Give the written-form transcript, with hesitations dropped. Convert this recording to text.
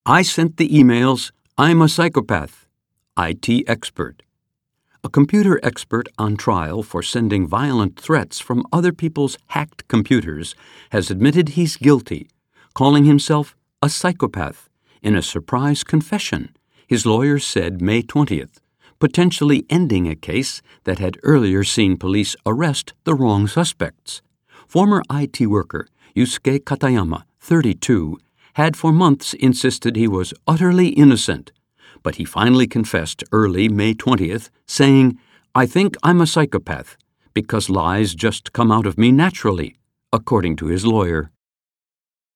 I sent the emails. I'm a psychopath. IT expert. A computer expert on trial for sending violent threats from other people's hacked computers has admitted he's guilty, calling himself a psychopath in a surprise confession, his lawyers said May 20th, potentially ending a case that had earlier seen police arrest the wrong suspects. Former IT worker Yusuke Katayama, 32, had for months insisted he was utterly innocent, but he finally confessed early May 20th, saying, "I think I'm a psychopath because lies just come out of me naturally," according to his lawyer.